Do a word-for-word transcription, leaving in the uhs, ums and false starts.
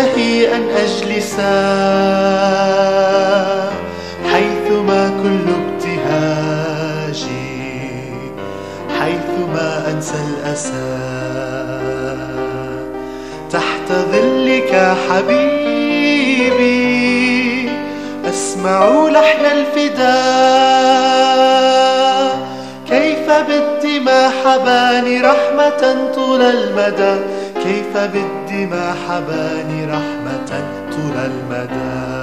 أشتهي أن أجلس حيثما كل ابتهاجي، حيثما أنسى الأسى تحت ظلك حبيبي، أسمع لحن الفداء. كيف بالدماء حباني رحمة طول المدى، كيف بالدماء حباني رحمة طول المدى.